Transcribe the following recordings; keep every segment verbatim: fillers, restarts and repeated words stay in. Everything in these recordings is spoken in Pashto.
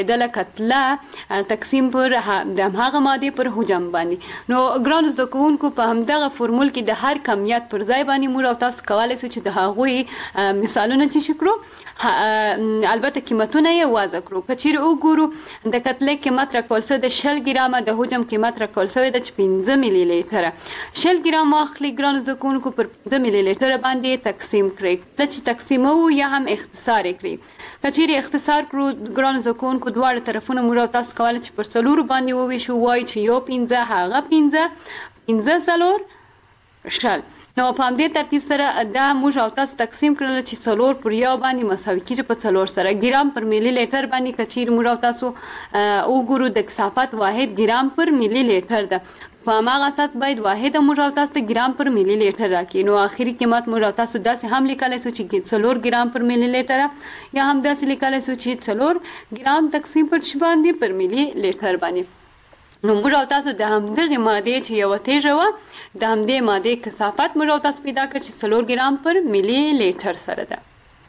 د کتله تقسیم پر د هغه ماده پر حجم باندې. نو ګرانو زده کوونکو په همدغه فورمول کې د هر کمیت پر ځای باندې موږ او تاسو کولی شو چې د هغوی مثالونه چې کړو البته قیمتونه یې واضح کړو. که چیرې وګورو د کتلې قیمت راکول شوی د شل ګرامه، د حجم قیمت راکول شوی د پنځه ملي لیټره. شل ګرام واخلي ګرانو زده کوونکو پر پنځه ملي لیټره باندې تقسیم کړئ. کله چې تقسیموو یا هم اختصار یې کړئ. که چیرې اختصار کړو ګرانو زده کوونکو دواړه طرفونه موږ او تاسو کولی چې پر څلورو باندې وویشو، وایو چې یو پنځه هغه پنځه پنځه څلور شل. نو په همدې ترتیب سره دا موږ او تاسو تقسیم کړل چې څلور پر یو باندې مساوي کېږي په څلور سره. ګرام پر ملي لیټر باندې که چیرې موږ او تاسو وګورو د کثافت واحد ګرام پر ملي لیټر ده، په هماغه اساس باید واحد موږ او تاسو ته ګرام پر ملي لیټر راکړي. نو آخري قیمت موږ او تاسو داسې هم لیکلی شو چې څلور ګرام پر ملي لیټره، یا هم داسې لیکلی شو چې څلور ګرام تقسیم پر څه باندې پر ملي لیټر باندې. نو موږ او تاسو د همدغې مادې چې یوه تیږه وه د همدې مادې کثافت موږ او تاسو پیدا کړ چې څلور ګرام پر ملي لیټر سره ده.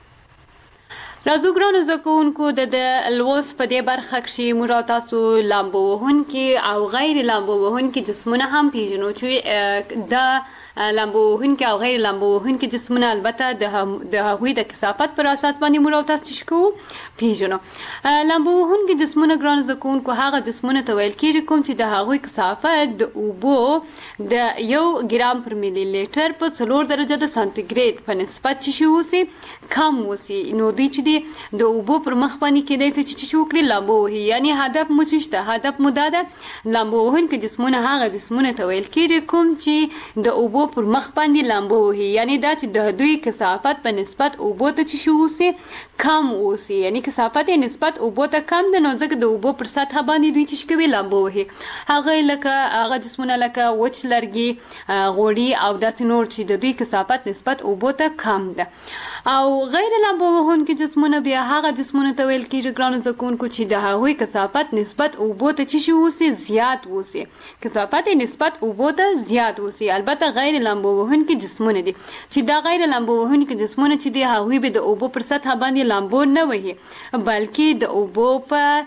راځو ګرانو زده کوونکو د لوست په دې برخه کښې موږ او تاسو لامبو وهونکي او غیر لامبو وهونکي جسمونه هم پیژنو چې د لامبو وهونکي او غیر لامبو وهونکي جسمونه البته د هغوی د کثافت پر اساس باندې موږ او تاسو چې کوو پیژنو. لامبو وهونکي جسمونه ګرانو زده کوونکو هغه جسمونه ته ویل کېږي کوم چې د هغوی کثافت د اوبو د یو ګرام پر ملي لیټر په څلور درجه د سانتیګریډ په نسبت چې شي اوسي کم اوسي. نو دوی چې د اوبو پر مخ باندې کېدای شي چې چې وکړي لامبو وهي، یعنې هدف مو څه شته؟ هدف مو دا ده لامبو وهونکي جسمونه هغه جسمونه ته ویل کېږي کوم چې د اوبو پر مخ باندې لامبو وهي، یعنې دا چې د دوی کثافت په نسبت اوبو ته چې شي اوسي کم اوسي، یعنې کثافت یې نسبت اوبو ته کم ده. نو ځکه د اوبو پر سطحه باندې دوی چې کوي لامبو وهي. هغه لکه هغه جسمونه لکه وچ لرګي، غوړي او داسې نور چې د دوی کثافت نسبت اوبو ته کم ده. او غیر لامبو وهونکي جسمونه بیا هغه جسمونه ته ویل کېږي ګرانو زده کوونکو چې د هغوی کثافت نسبت اوبو ته چې شي اوسي زیات اوسي، کثافت یې نسبت اوبو ته زیات اوسي. البته غیر لامبو وهونکي جسمونه دي چې دا غیر لامبو وهونکي جسمونه چې دي هغوی به د اوبو پر سطحه باندې لامبو نه وهي، بلکې د اوبو په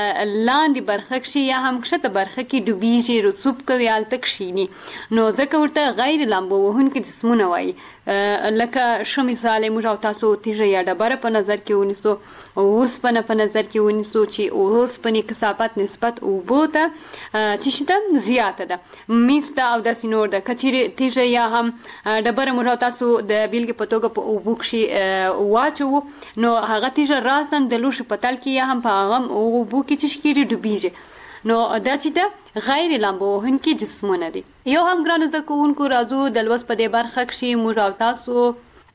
لاندې برخه کښې یا هم کښته برخه کې ډوبېږي، رسوب کوي، هلته کښېني. نو ځکه ورته غیر لامبو وهونکي جسمونه وایي. لکه ښه مثال یې موږ او تاسو تیږه یا ډبره په نظر کې ونیسو، اوسپنه په نظر کې ونیسو چې اوسپنې کثافت نسبت اوبو ته چې شي ده زیاته ده، میس ده او داسې نور ده. که چیرې تیږه یا هم ډبره موږ او تاسو د بیلګې په توګه په اوبو کښې واچوو، نو هغه تیږه راساً د لوښي په تل کې یا هم په هغه اوبو کې چې شي کېږي ډوبېږي. نو دا چې ده غیر لامبو وهونکي جسمونه دي. یو هم ګرانو زده کوونکو راځو د لوست په دې برخه کښې موږ او تاسو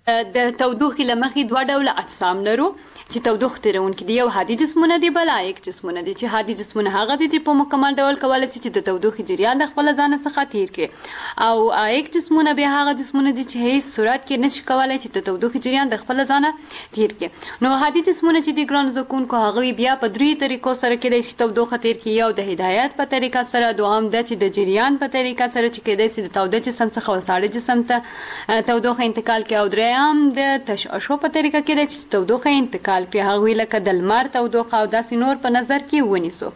د تودوخې له مخې دوه ډوله اجسام لرو چې تودوخه تیرونکي دي. یو هادي جسمونه دي، بل عایق جسمونه دي. چې هادي جسمونه هغه دي چې په مکمل ډول کولی شي چې د تودوخې جریان د خپله ځانه څخه تیر کړي، او عایق جسمونه بیا هغه جسمونه دي چې هیڅ صورت کې نشي کولی چې د تودوخې جریان د خپله ځانه تیر کړي. نو هادي جسمونه چې دي ګرانو زده کوونکو هغوی بیا په دریو طریقو سره کېدای شي تودوخه تیر کړي. یو د هدایت په طریقه سره، دوهم دا چې د جریان په طریقه سره چې کېدای شي د توده جسم څخه وساړه جسم ته تودوخه انتقال کړي، او دریم د تشعشع په طریقه کېدای شي تودوخه انتقال کړي، هغوی لکه د لمر تودوخه او داسې نور په نظر کې ونیسو.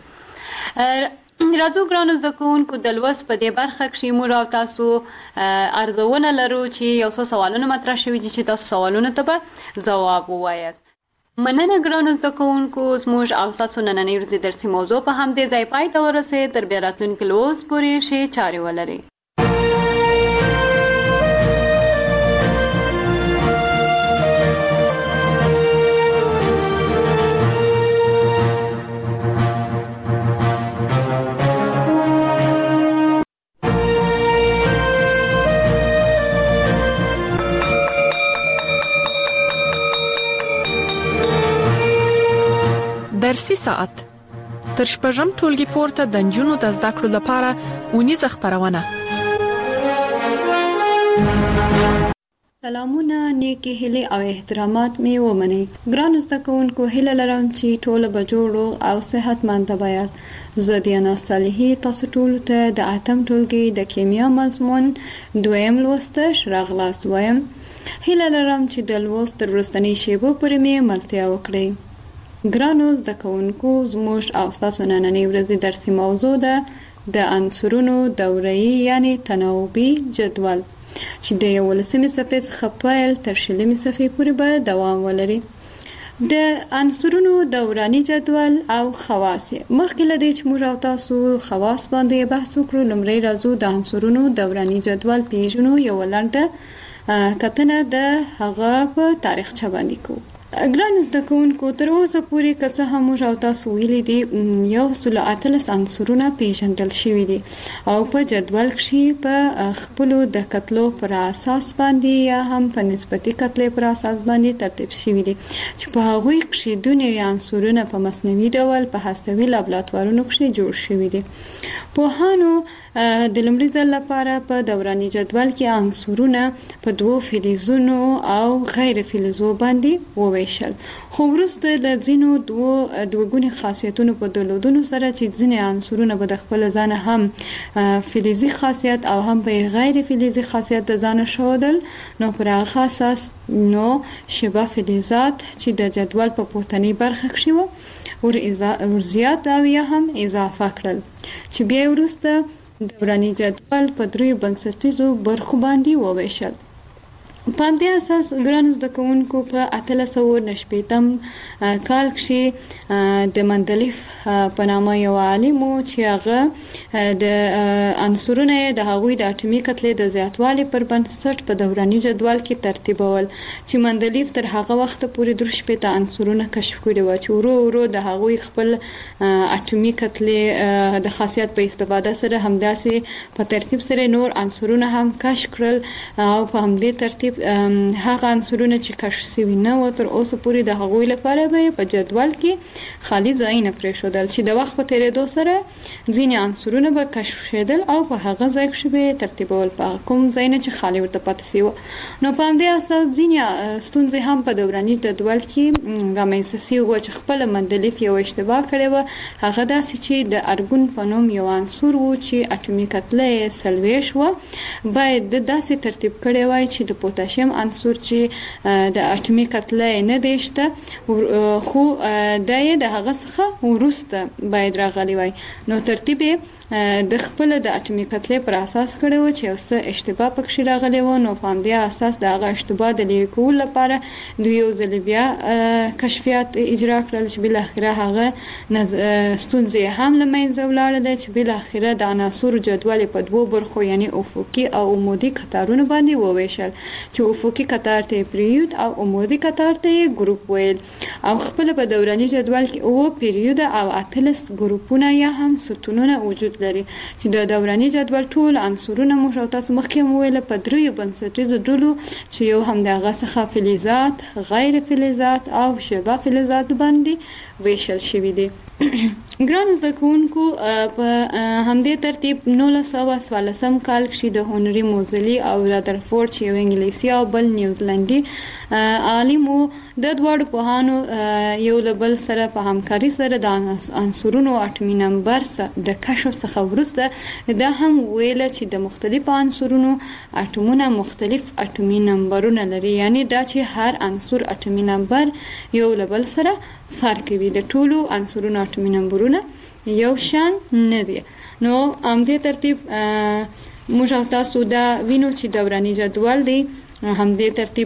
راځو ګرانو زده کوونکو د لوست په دې برخه کښې موږ او تاسو ارزونه لرو چې یو څو سوالونه مطرح شوي دي چې تاسو سوالونو ته به ځواب ووایاست. مننه ګرانو زده کوونکو، زموږ او ستاسو نننۍ ورځې درسي موضوع په همدې ځای پای ته ورسېد. تر بیا راتلونکي لوست پورې ښې چارې ولرئ. درسي ساعت تر شپږم ټولګي پورته د نجونو د زده کړو لپاره ونیزه خپرونه. سلامونه، نیکی هیلې او احترامات مې ومنئ. ګرانو زده کوونکو، هیله لرم چې ټوله به جوړ او صحتمند وایاست. زه دیانا صالحي تاسو ټولو ته د اتم ټولګي د کیمیا مضمون دویم لوستش راغلاست وایم. هیله لرم چې د لوست تر وروستنۍ شیبو پورې مې ملتیا وکړئ. ګرانو زده کوونکو، زموږ او ستاسو نننۍ ورځې درسي موضوع ده د عنصرونو دوره‌یي یعنی تناوبي جدول چې د یولسمې صفحې څخه پیل تر شلمې صفحې پورې به دوام ولري. د عنصرونو دوراني جدول او خواص. مخکې له دې چې موږ او تاسو خواص باندې بحث وکړو، لومړی راځو د عنصرونو دوراني جدول پیژنو. یو لنډه کتنه د هغه په تاریخچه باندې کوو. ګران زده کوونکو، تر اوسه پورې که څه هم موږ او تاسو ویلي دي یو سل اتلس عنصرونه پیژندل شوي دي او په جدول کې په خپلو د کتلو پر اساس باندې یا هم په نسبتي کتلې پر اساس باندې ترتیب شوي دي چې په هغوی کې دونې عنصرونه په مصنوعي ډول په هستوي لابراتوارونو کې جوړ شوي دي. پوهانو د لومړي ځل لپاره په دوراني جدول کې عنصرونه په دوو فلزونو او غیر فلزو باندې وویشل، خو وروسته د ځینو دوو دوګوني خاصیتونو په درلودلو سره چې ځینې عنصرونه به د خپل ځان هم فلزي خاصیت او هم به غیر فلزي خاصیت د ځان ښودل، نو پر هغه اساس نو شبه فلزات چې د جدول په پورتنۍ برخه کې وو ور زیات او یا هم اضافه کړل چې بیا وروسته دوراني جدول په دریو بنسټیزو برخو باندې وویشل. په دې اساس ګران زده کوونکو په اتلس سوه نشپېتم کال کې د مندلیف په نامه یو عالم چې هغه د عنصرونه د هغوی د اټومي کتلې د زیاتوالي پر بنسټ په دوراني جدول کې ترتیبول چې مندلیف تر هغه وخت پورې درې شپېته عنصرونه کشف کړي و چې ورو ورو د هغوی خپل اټومي کتلې د خاصیت په استفاده سره همداسې په ترتیب سره نور عنصرونه هم کشف کړل او په همدې ترتیب هغه عنصرونه چې کشف شوي نه و تر اوسه پورې د هغوی لپاره به په جدول کې خالي ځایونه پرېښودل چې د وخت په تېرېدو سره ځینې عنصرونه به کشف شېدل او په هغه ځای کې به ترتیبول په کوم ځایونه چې خالي ورته پاتې شوي. نو په همدې اساس ځینې ستونزې هم په دوراني جدول کې رامنځته شوي و چې خپل مندلیف یو اشتباه کړې وه. هغه داسې چې د ارګون په نوم یو عنصر و چې اټومي کتله یې څلوېښت وه، باید د داسې ترتیب کړی وای چې د پوتاشیم عنصر چې د اټومي کتله نه دی شته خو دا یې د هغه څخه وروسته باید راغلی وای. نو ترتیب د خپل د اټومي کتلې پر اساس کړی و چې یو څه اشتباه پکې راغلی و. نو په همدې اساس د هغه اشتباه د لرې کولو لپاره دوی یو ځل بیا کشفیات اجرا کړل چې بالاخره هغه ستونزې هم له منځه ولاړه چې بالاخره د عناصرو جدول په دوو برخو یعنی افقي او عمودي کتارونو باندې وویشل چې افقي کتار ته پریود او عمودي کتار ته ګروپ ویل او خپل په دوراني جدول کې او پریود او اتلس ګروپونه یا هم ستونونه وجود لري چې د دوراني جدول ټول عنصرونه موږ او تاسو مخکې ویل په دریو بنسټیزو ډلو چې یو هم دغه څخه فلزات، غیر فلزات او شبه فلزات باندې ویشل شوي دي. ګران زده کوونکو، په همدې ترتیب نولس سوه څوارلسم کال کې د هنري موزلي او رادرفورد چې یو انګلیسي او بل نیوزیلندي عالم و، د دواړو پوهانو یو له بل سره په همکاري سره د عنصرونو اټومي نمبر د کشف څخه وروسته دا هم ویل چې د مختلفو عنصرونو اټومونه مختلف اټومي نمبرونه لري، یعنی دا چې هر عنصر اټومي نمبر یو له بل سره فرق کوي. د ټولو عنصرونو اټومي نمبرونه یو شان نه دي. نو همدې ترتیب موږ او تاسو دا وینو چې دوراني جدول دی همدې ترتیب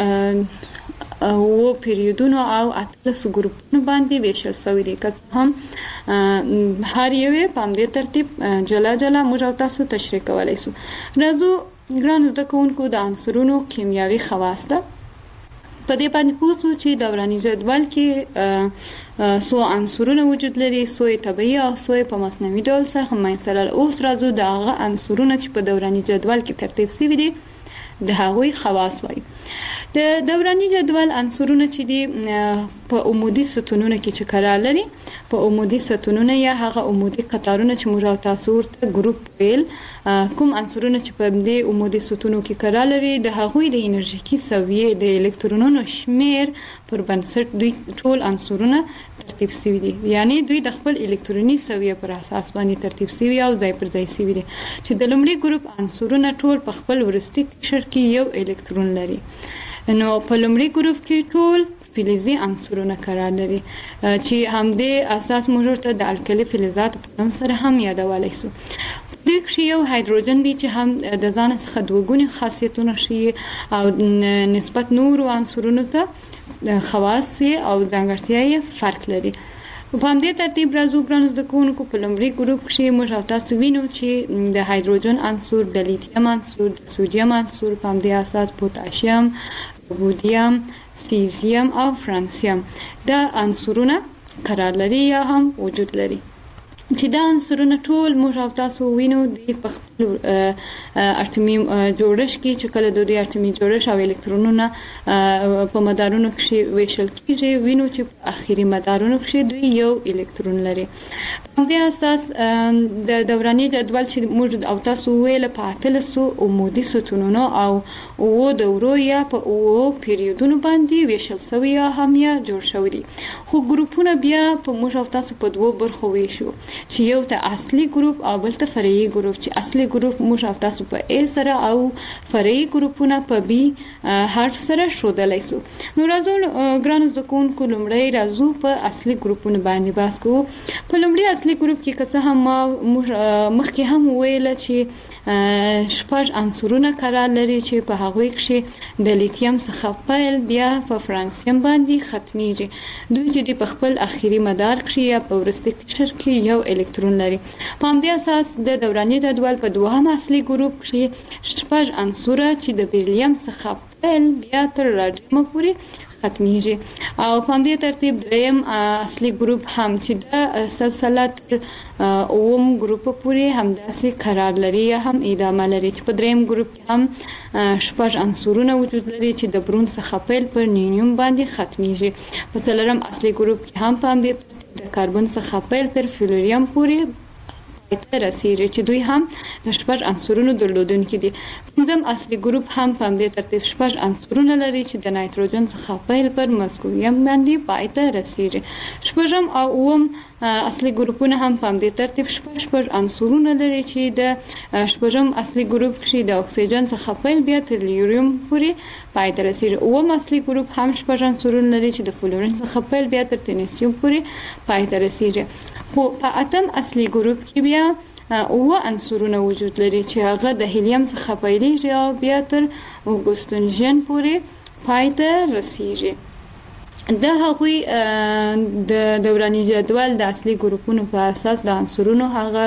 او پیریودونو او اتلس ګروپونو باندې ویشل شوی دی. که هم هر یو په همدې ترتیب جلا جلا موږ او تاسو تشریح کولای شو. راځو ګران زده کوونکو د عنصرونو کیمیاوي خواص ته په دې باندې پوښتو چې دوراني جدول کې څو عنصرونه وجود لري، څو طبيعي او څو په مصنوعي ډول سره همایسل. اوس راځو د هغه عنصرونه چې په دوراني جدول کې ترتیب شوي دي د هغوی خواص وایي. د دوراني جدول عنصرونه چې دي په عمودي ستونونو کې چې قرار لري، په عمودي ستونونو یا هغه عمودي قطارونه چې موږ تاسو ورته ګروپ ویل، کوم عنصرونه چې په دې عمودي ستونو کې قرار لري د هغوی د انرژیکي سویې د الکترونونو شمیر پر بنسټ دوی ټول عنصرونه ترتیب شوي دي، یعنی دوی د خپل الکتروني سویې پر اساس باندې ترتیب شوي او ځای پر ځای شوي دي چې د لومړي ګروپ عنصرونه ټول په خپل وروستي قشر کې یو الکترون لري. نو په لومړي ګروپ کې ټول فلزي عنصرونه قرار لري چې همدې اساس موږ ته د الکلي فلزات په نوم سره هم یادولای شو. د کې یو هایدروجن دی چې هم د ځان څخه دوه خاصیتونه شي او نسبت نور عنصرونو ته خواص او ځانګړتیاوې فرق لري. په همدې ترتیب راځو ګرانو زده کوونکو په لومړي ګروپ کې موږ او تاسو وینو چې د هایدروجن عنصر د لیتیم عنصر د سوډیم عنصر په همدې اساس پوتاشیم، رودیم، سیزیم او فرانسیم دا عنصرونه قرار لري یا هم وجود لري. چې دا عنصرونه ټول موږ او تاسو وینو د په خپل اټومي جوړښت کې چې کله د دوی اټومي جوړښت او الکترونونه په مدارونو کې ویشل کېږي وینو چې په اخیری مدارونو کې دوی یو الکترون لري. په دې اساس د دوراني جدول چې موږ او تاسو ویل په اتلسو عمودي ستونونو او او دورو یا په او پیریودونو باندې ویشل شوی یا هم یا جوړ شوی دي. خو ګروپونه بیا په موږ او تاسو په دوه برخو ویشو چې یو ته اصلي ګروپ او بل ته فرعي ګروپ چې اصلي ګروپ موږ او تاسو په A سره او فرعي ګروپونه په B حرف سره ښودلای شو. نو راځو ګرانو زده کوونکو لومړی راځو په اصلي ګروپونو باندې بحث کوو. په لومړي اصلي ګروپ کې که څه هم مخکې هم ویل چې شپږ عنصرونه قرار لري چې په هغوی کې د لیتیم څخه پیل بیا په فرانسیم باندې ختمیږي. دوی چې په خپل اخیری مدار کې یا په وروستي قشر کې یو الکترون لري. په همدې اساس د دوراني جدول په دوهم اصلي ګروپ کې شپږ عنصر چې د بیریلیم څخه پیل بیا تر راډیم پورې ختمیږي او په همدې ترتیب دریم اصلي ګروپ هم چې د سلسله تر اوم ګروپ پورې همداسې قرار لري یا هم ادامه لري چې په دریم ګروپ کې هم شپږ عنصرونه وجود لري چې د برون څخه پیل پر نیونیم باندې ختمیږي. په څلورم اصلي ګروپ کې هم په همدې د کاربن څخه پیل تر فلوریم پورې ته رسیږي چې دوی هم د شپږ عنصرونو درلودونکي دي. پنځم اصلي ګروپ هم په همدې ترتیب شپږ عنصرونه لري چې د نایتروجن څخه پیل پر مسکویم باندې پای ته رسیږي. شپږم او اووم اصلي ګروپونه هم په همدې ترتیب شپږ شپږ عنصرونه لري چې د شپږم اصلي ګروپ کې د اکسیجن څخه پیل بیا تر لیوریم پورې پای ته رسیږي. اووم اصلي ګروپ هم شپږ عنصرونه لري چې د فلورین څخه پیل بیا تر تنیسیم پورې پای ته رسیږي. خو په اتم اصلي ګروپ کې بیا اوه عنصرونه وجود لري چې هغه د هیلیم څخه پیلېږي او بیا تر اګوستنجن پورې پای ته رسیږي. د هغوی د دوراني جدول د اصلي ګروپونو په اساس د عنصرونو هغه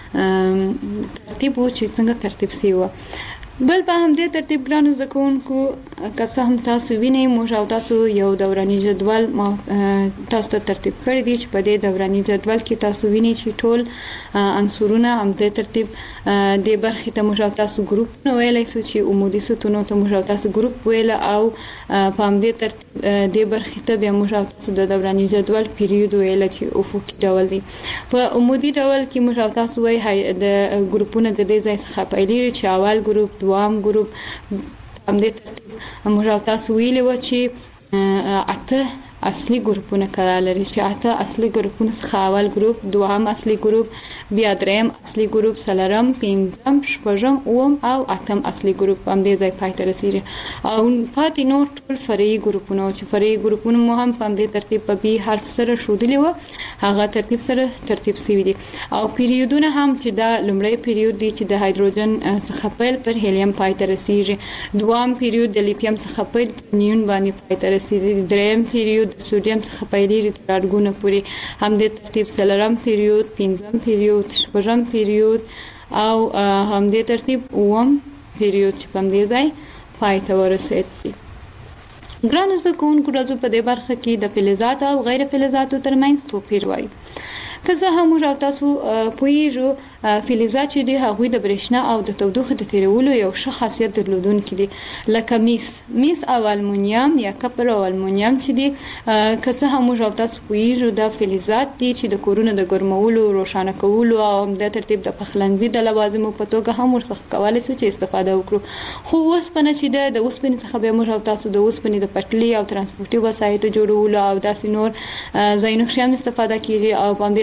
ترتیب و چې څنګه ترتیب شوی و. بل په همدې ترتیب ګرانو زده کوونکو که څه هم تاسو وینئ موږ او تاسو یو دوراني جدول تاسو ته ترتیب کړی دی چې په دې دوراني جدول کې تاسو وینئ چې ټول عنصرونه همدې ترتیب د برخې ته موږ او تاسو ګروپ ویلی شو چې عمودي ستونو ته موږ او تاسو ګروپ ویل او په همدې ترتیب د برخې ته بیا موږ او تاسو د دوراني جدول پیریود ویل چې افقي ډول دی. په عمودي ډول کې موږ او تاسو وایي د ګروپونه د دې ځای څخه پیلېږي چې اول ګروپ دوام ګروپ همدې ترتیب موږ او تاسو ویلي و چې اته اصلي ګروپونه قرار لري چې اته اصلي ګروپونه څخه اول ګروپ دوهم اصلي ګروپ بیا دریم اصلي ګروپ څلورم پنځم شپږم اووم او اتم اصلي ګروپ همدې ځای پای ته رسیږي او پاتې نور ټول فرعي ګروپونه چې فرعي ګروپونه مو هم په همدې ترتیب په بي حرف سره ښودلي و هغه ترتیب سره ترتیب شوي دي او پیریودونه هم چې دا لومړی پیریود دی چې د هایدروجن څخه پیل پر هیلیم پای ته رسیږي دوام پیریود د لیتیم څخه پیل نیون باندې پای ته رسیږي دریم پیریود د سوډیم څخه پیلېږي تر اډګونه پورې همدې ترتیب څلورم پیریود پنځم پیریود شپږم پیریود او همدې ترتیب اووم پیریود چې په همدې ځای پای ته ورسېد. ګرانو زده کوونکو راځو په دې برخه کې د فلزاتو او غیر فلزاتو ترمنځ توپیر وایو. که زه هم موږ او تاسو پوهیږو فلزات چې دي هغوی د برېښنا او د تودوخې د تیرولو یو ښه خاصیت درلودونکي دي لکه میس میس او المونیم یا کپر او المونیم چې دي که څه هم موږ او تاسو پوهیږو دا فلزات دي چې د کورونو د ګرمولو روښانه کولو او د ترتیب د پخلنځي د لوازمو په توګه هم ورڅخه کولی شو چې استفاده وکړو. خو اوسپنه چې ده د اوسپنې څخه بیا موږ او تاسو د اوسپنې د پټلۍ او ترانسپورټي وسایطو جوړولو او داسې نور ځایونو کې هم استفاده کیږي او په همدې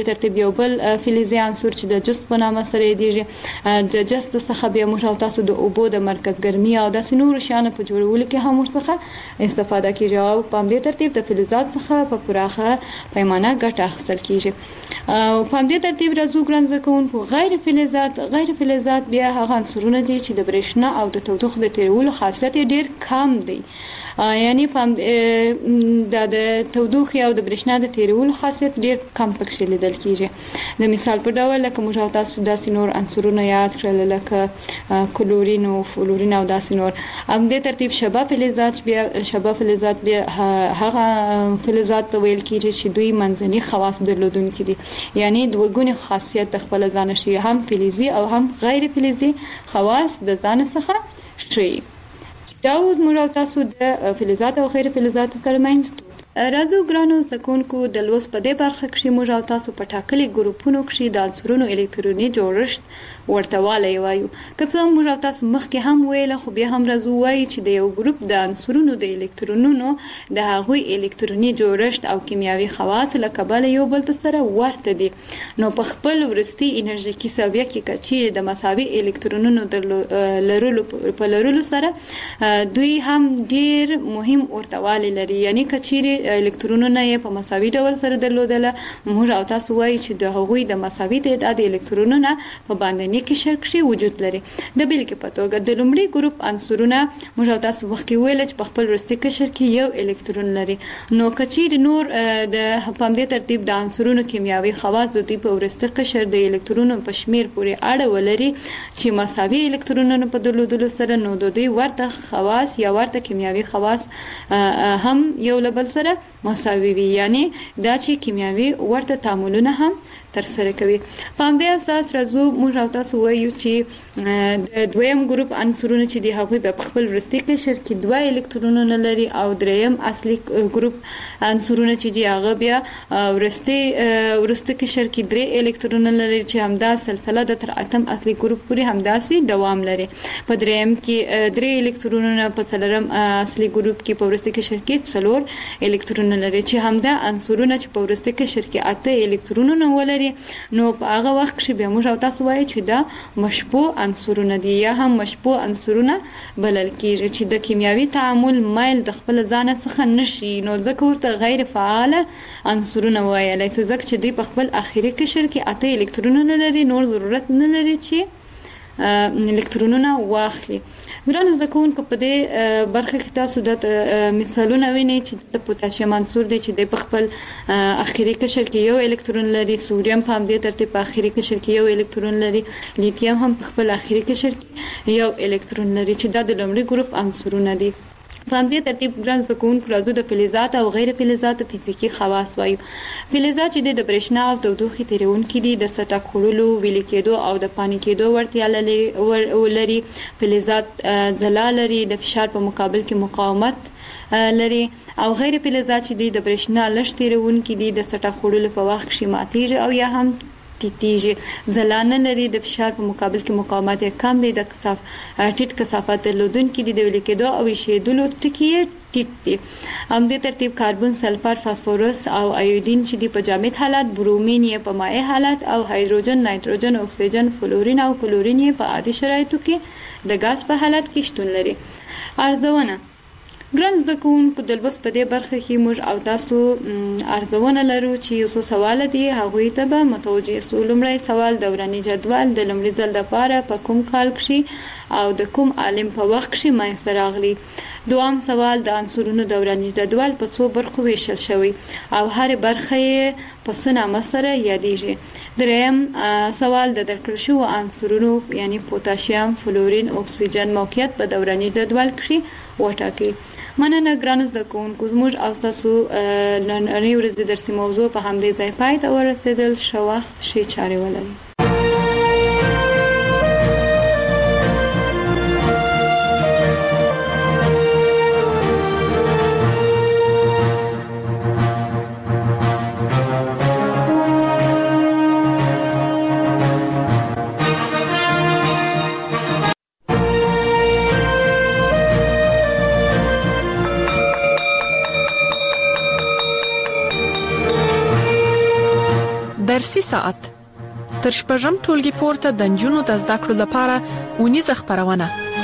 ترتیب یو بل فلزي عنصر چې د جست په نامه سره یادېږي. د جست څخه بیا موږ تاسو د اوبو د مرکز ګرمي او د نور شیانو په جوړولو کې هم ورڅخه استفاده کیږي او په دې ترتیب د فلزات څخه په پراخه پیمانه ګټه اخیستل کیږي. او په دې ترتیب راځو ګران زده کوونکو غیر فلزات غیر فلزات بیا هغه عنصرونه دي چې د برېښنا او د تودوخې د تیرولو خاصیت ډیر کم دی. یعنی په د تودوخې او د برېښنا د تیرولو خاصیت ډیر کم پکې لیدل کیږي. د مثال په ډول لکه موږ تاسو داسې نور عنصرونه یاد کړل لکه کلورین او فلورین او داسې نور. هم د ترتیب شبه فلزات بیا شبه فلزات بیا هغه فلزات ویل کیږي چې دوی منځني خواص درلودونکي دي. یعنی دوه ګونی خاصیت د خپل ځان شي هم فلزي او هم غیر فلزي خواص د ځان څخه شي. دا اوس موږ تاسو د فلزات او غیر فلزات ترمنځ راځو ګرانو زده کوونکو د لوست په دې برخه کې موږ تاسو په ټاکلي ګروپونو کې د عنصرونو الکتروني جوړښت ورته والی وایو. که څه موږ تاسو مخکې هم ویل خو بیا هم راځو وایي چې د یو ګروپ د عنصرونو د الکترونونو د هغوی الکتروني جوړښت او کیمیاوي خواص له کبله یو بل سره ورته دي. نو په خپل ورستي انرژیکي ساویه کې کچې د مساوي الکترونونو د لرلو په لرلو سره دوی هم ډیر مهم ورته والی لري. یعنی کچې الکترونونه یې په مساوي ډول سره درلودله موږ او تاسو وایي چې د هغوی د مساوي تعداد الکترونونه په باندني قشر کې وجود لري. د بیلګې په توګه د لومړي ګروپ عنصرونه موږ او تاسو مخکې ویل چې په خپل وروستي قشر کې یو الکترون لري. نو کچیر نور د په دې ترتیب د عنصرونو کیمیاوي خواص د دوی په وروستي قشر د الکترونونو په شمیر پورې اړه ولري چې مساوي الکترونونه په درلودلو سره نو د دوی ورته خواص یا ورته کیمیاوي خواص هم یو له بل سره مساوي وي. یعنی دا چې کیمیاوي ورته تعاملونه هم تر سره کوي. په همدې اساس راځو موږ او تاسو وایو چې د دویم ګروپ عنصرونه چې دی هغوی په خپل وروستي قشر کې دوه الکترونونه لري او دریم اصلي ګروپ عنصرونه چې دی هغه بیا وروستي وروستي قشر کې درې الکترونونه لري چې همدا سلسله د تر اتم اصلي ګروپ پورې همداسې دوام لري. په دریم کې درې الکترونونه په څلورم اصلي ګروپ کې په وروستي قشر کې څلور الکترونونه لري چې همدا عنصرونه چې په وروستي قشر کې اته الکترونونه ولري نو په هغه وخت کې بیا موږ او تاسو وایو چې دا مشبوع عنصرونه دي یا هم مشبوع عنصرونه بلل کیږي چې د کیمیاوي تعامل مایل د خپل ځان څخه نشي. نو ځکه ورته غیر فعال عنصرونه وایي ځکه چې دوی په خپل اخیری قشر کې اته الکترونونه لري نور ضرورت نه لري چې الکترونونه واخلي. ګرانو زده کوونکو په دې برخه کې تاسو د مثالونه وینئ چې د پوتاشیم عنصر دی چې د په خپل اخیری قشر کې یو الکترون لري. سوډیم په همدې ترتیب په اخیری قشر کې یو الکترون لري. لیتیم هم په خپل اخیری قشر کې یو الکترون لري چې دا د لومړي ګروپ عنصرونه دي. په همدې ترتیب ګران زده کوونکو راځو د فلزات او غیر فلزات فزیکي خواص وایو. فلزات چې د برېښنا او تودوخې تیرونکي دي د سطح کولو ویلي کېدو او د پانی کېدو وړتیا لري. فلزات ځلا لري د فشار په مقابل کې مقاومت لري او غیر فلزات چې د برېښنا لږ تیرونکي دي د سطح کولو په وخت کې ماتېږي او یا هم ټیټیږي. ځلانه لري د فشار په مقابل کې مقاومت کم دی. د کثاف ټیټ کثافت درلودونکي دي د ویلي کېدو او ایشېدلو ټکي ټیټ دي. هم دې ترتیب کاربن سلفر فاسفورس او ایودین چې دی په جامد حالت، برومین یې په مائع حالت او هایدروجن نایتروجن اکسیجن فلورین او کلورین یې په عادي شرایطو کې د غاز په حالت کې شتون لري. ارزونه ګران زده کوونکو د لوست په دې برخه کې موږ او تاسو ارزونه لرو چې یو څو سوال دي هغوی ته به متوجه سو. لومړی سوال دوراني جدول د لومړي ځل لپاره په کوم کال کې او د کوم عالم په وخت کې منځته راغلی. دوام سوال د عنصرونو دوراني جدول په څو برخو ویشل شوی او هر برخه یې په څه نامه سره یادیږي. دریم سوال د درکړل شوو عنصرونو یعنی پوتاشیم، فلورین، اکسیجن موقعیت په دوراني جدول کې وټاکئ. مننه ګران زده کوونکو زموږ او تاسو نننۍ ورځې درسي موضوع په همدې ځای پای ته ورسېدل. ښه وخت ښې چارې ولرئ. درسي ساعت تر شپږم ټولګي پورته د نجونو د زده کړو لپاره ونیزه خپرونه.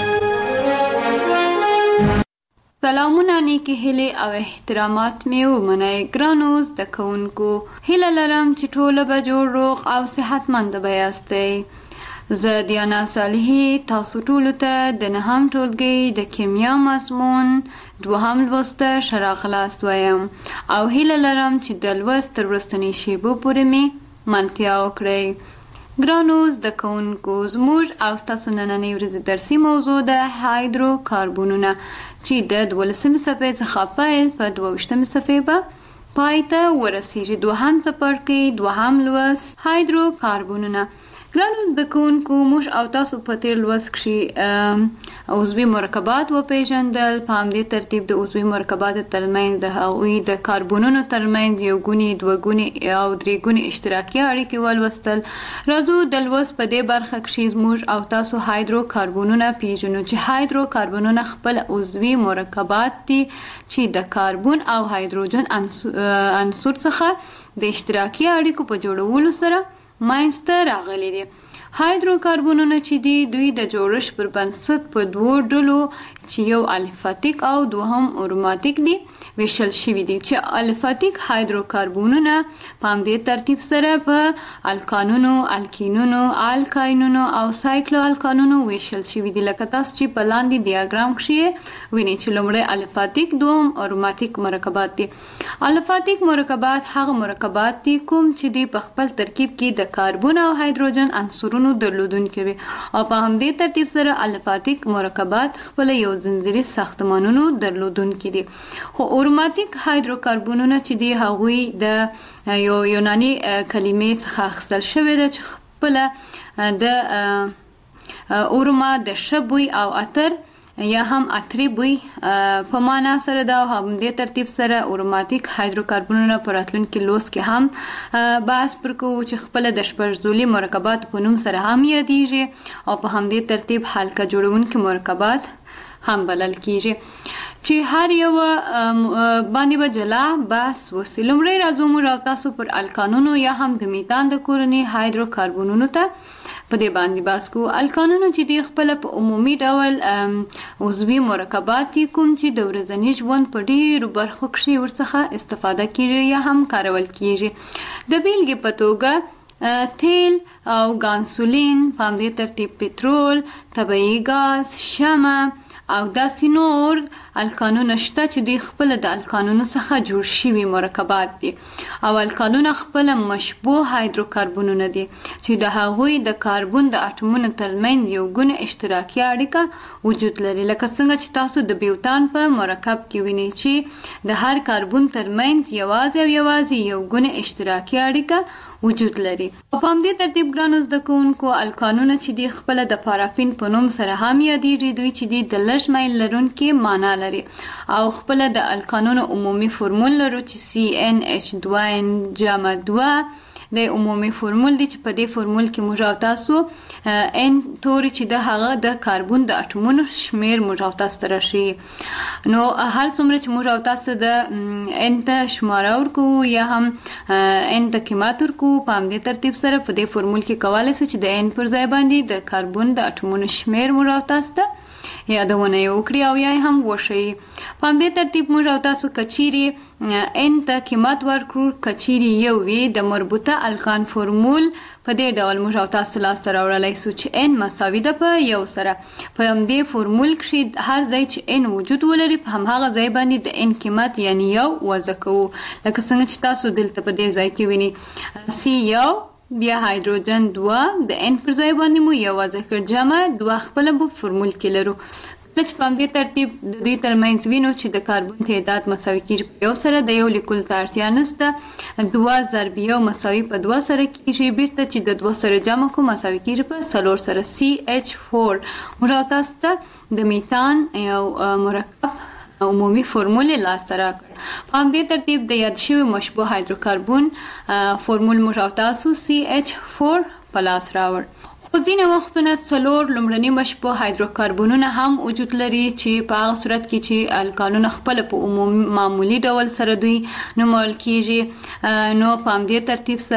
سلامونه، نیکی هیلې او احترامات مې ومنئ. ګرانو زده کوونکو، هیله لرم چې ټوله به جوړ روغ او صحتمند به یاستئ. زه دیانا صالحي تاسو ټولو ته د نهم ټولګي د کیمیا مضمون دوهم لوست ته ښه راغلاست وایم او هیله لرم چې د لوست تر وروستنۍ شیبو پورې مې ملتیا وکړئ. ګرانو زده کوونکو، زموږ او ستاسو نننۍ ورځې درسي موضوع ده هایدرو کاربونونه چې د دولسمې صفحې څخه پیل په دوه ویشتمې صفحې به پای ته ورسیږي. دوهم څپرکی دوهم لوست هایدرو کاربونونه. ګرانو زده کوونکو، موږ او تاسو په تیر لوست کې عضوي مرکبات وپېژندل. په همدې ترتیب د عضوي مرکباتو ترمنځ د هغوی د کاربونونو ترمنځ یو ګونی، دوه ګونی او درې ګونی اشتراکي اړیکې ولوستل. راځو د لوست په دې برخه کې موږ او تاسو هایدرو کاربونونه پیژنو چې هایدرو کاربونونه خپل عضوي مرکبات دي چې د کاربون او هایدروجن عنصر څخه د اشتراکي اړیکو په جوړولو سره ماینسته راغلي دي. هایدرو کاربونونه چې دي دوی د جوړښت پر بنسټ په دوو ډلو چې یو الفاتیک او دوهم اروماتیک دي ویشل شوي دي چې الفاتیک هایدرو کاربونونه په همدې ترتیب سره په الکانونو، الکینونو، الکاینونو او سایکلو الکانونو ویشل شوي دي لکه تاسو چې په لاندې ډیاګرام کې وینئ چې لومړی الفاتیک، دوم اروماتیک مرکبات دي. الفاتیک مرکبات هغه مرکبات دي کوم چې دی په خپل ترکیب کې د کاربون او هایدروجن عنصرونو درلودونکي وي او په همدې ترتیب سره الفاتیک مرکبات خپل یو ځنځیري ساختمانونو درلودونکي دي. خو اروماتیک هایدروکاربونونه چې دی هغوی د یو یوناني کلمې څخه اخیستل شوی ده چې خپل د اروما د ښه بوی او عطر یا هم عطري بوی په معنا سره ده. همدې ترتیب سره اروماتیک هایدروکاربونونه په راتلونکي لوست کې هم بحث پر کوو چې خپل د شپږ مرکبات په نوم سره هم یادیږي او په همدې ترتیب حلقه جوړونکي مرکبات هم بلل کیږي چې هر یو باندې به جلا بحث وسي. لومړی راځو موږ او تاسو پر الکانونو یا هم د میتان د کورنۍ هایدروکاربونونو ته په دې باندې بحث کوو. الکانونو چې دی خپل په عمومي ډول عضوي مرکبات دي کوم چې د ورځني ژوند په ډیرو برخو کې ورڅخه استفاده کیږي یا هم کارول کیږي. د بیلګې په توګه تیل او ګانسولین، په همدې ترتیب پټرول، طبیعي ګاز، شمع او داسې نور الکانونه شته چې دوی خپل د الکانونو څخه جوړ شوي مرکبات دي او الکانونه خپل مشبوه هایدروکاربونونه دي چې د هغوی د کاربون د اټومونو ترمنځ یو ګونه اشتراکي اړیکه وجود لري. لکه څنګه چې تاسو د بیوتان په مرکب کې وینئ چې د هر کاربون ترمنځ یوازې او یوازې یو ګونه اشتراکي اړیکه وجود لري. په همدې ترتیب ګرانو زده کوونکو، الکانونه چې دی خپل د پارافین په نوم سره هم یادیږي. دوی چې دی د لږ میل لرونکي معنا لري او خپل د الکانونو عمومي فورمول لرو چې سی ان ایچ دوه ان جمع دوه د عمومي فورمول دی چې په دې فورمول کې موږ او تاسو ان توري چې د هغه د کاربون د اټومونو شمیر موږ او تاسو ته راشي. نو هر څومره چې موږ او تاسو د ان ته شماره ورکو یا هم ان ته قیمت ورکو په همدې ترتیب سره په دې فورمول کې کولی شو چې د ان پر ځای باندې د کاربون د اټومونو شمیر موږ او تاسو ته یادونه یې وکړي او یا هم وښیي. په همدې ترتیب موږ او تاسو کچیري ان ته قیمت ورکړو کچیري یو وي د مربوطه الکان فورمول په دې ډول موږ او تاسو لاسته راوړلی سو چې ان مساوي ده په یو سره. په همدې فورمول کې هر ځای چې ان وجود ولري په هماغه ځای باندې د ان قیمت یعنی یو وضع کوو. لکه څنګه چې تاسو دلته په دې ځای کې وینئ سی یو، بیا هایدروجن دوه د ان پر ځای باندې مو یو وضع کړ، جمع دوه خپله په فورمول کې لرو. چې په همدې ترتیب د دوی ترمنځ وینو چې د کاربون تعداد مساوي کیږي په یو سره، د یو لیکلو ته اړتیا نشته. دوه ضرب یو مساوي په دوه سره کیږي، بیرته چې د دوه سره جمع کو مساوي کیږي په څلور سره. سی ایچ فور موږ تاسو ته د میتان یو مرکب عمومي فورمول لاسته راکړ. په همدې ترتیب د یاد شوي مشبوه هایدروکاربون فورمول موږ تاسو سی ایچ فور په لاس راوړ. په ځینې وختونه څلور لومړني مشبوه هایدروکاربونونه هم وجود لري چې په هغه صورت کې چې الکانونه خپل په عمومي معمولي ډول سره دوی نومول کیږي. نو په همدې ترتیب سره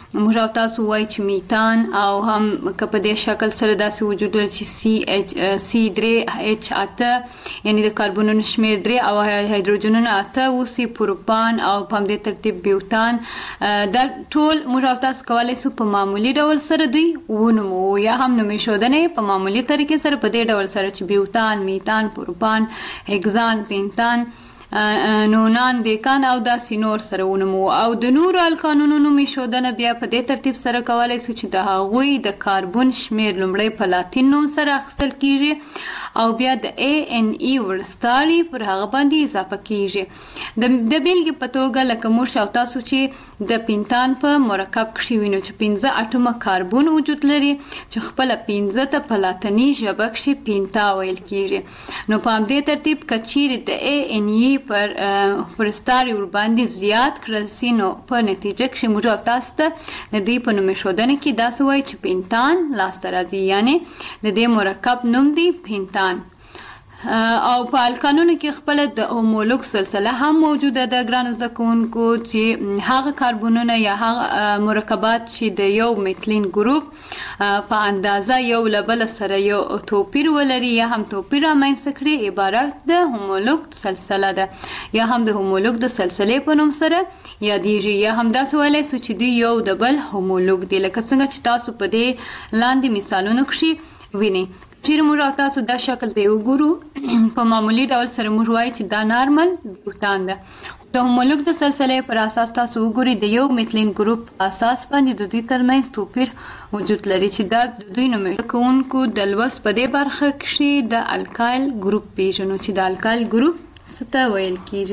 موږ او تاسو وایي چې میتان او هم که په دې شکل سره داسې وجود ولري چې سی اچ سی درې اچ اته یعنی د کاربونونو شمیر درې او هایدروجنونه اته اوسي، پروپان او په همدې ترتیب بیوتان. دا ټول موږ او تاسو کولی شو په معمولي ډول سره دوی ونومو یا هم نومېښودنه په معمولي طریقې سره په دې ډول سره چې بیوتان، میتان، پروپان، هگزان، پینتان، نونان، دیکان او داسې نور سره ونومو. او د نورو الکانونو نومېښودنه بیا په دې ترتیب سره کولی شو چې د هغوی د کاربن شمیر لومړی په لاتین نوم سره اخیستل کیږي او بیا د ای ان ای ورستاري پر هغه باندې اضافه کیږي. د بیلګې په توګه لکه موږ او تاسو چې د پینتان په مرکب کښې وینو چې پنځه اټومه کاربن وجود لري چې خپله پنځه ته په لاتیني ژبه کښې پینتا ویل کیږي. نو په همدې ترتیب که چیرې د ای ان ای پر ورستاري ورباندې زیات کړل سي نو په نتیجه کښې موږ او تاسو ته د دې په نومېښودنه کې داسې وایي چې پینتان لاسته راځي، یعنې د دې مرکب نوم دی پینتان. او په الکانونو کې خپله د هومولوګ سلسله هم موجوده ده ګرانو زده کوونکو، چې هغه کاربونونه یا هغه مرکبات چې د یو میتلین ګروپ په اندازه یو له بله سره یو توپیر ولري یا هم توپیر رامنځته کړي عبارت د هومولوګ سلسله ده یا هم د هومولوګ د سلسلې په نوم سره یادیږي، یا هم داسې ویلی سو چې دوی یو د بل هومولوګ دي، لکه څنګه چې تاسو په دې لاندې مثالونو کښې وینئ. چیرې موږ او تاسو دا شکل دی وګورو په معمولي ډول سره موږ وایو چې دا نارمل بیوتان ده. د هومولوګ د سلسلې پر اساس تاسو وګورئ د یو میتلین ګروپ په اساس باندې د دوی ترمنځ توپیر وجود لري چې دا د دوی نومېږي کوونکو د لوست په دې برخه کښې د الکایل ګروپ پیژنو چې د الکایل ګروپ څه ته ویل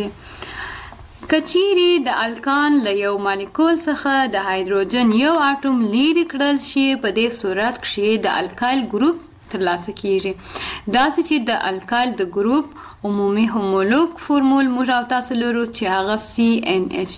کیږي. که چیرې د الکان له یو مالیکول څخه د هایدروجن یو اټوم لیرې کړل شي په دې صورت کښې د الکایل ګروپ ترلاسه کیږي. داسې چې د الکایل د ګروپ عمومي هومولوګ فورمول موږ او تاسو لرو چې هغه سی ان اچ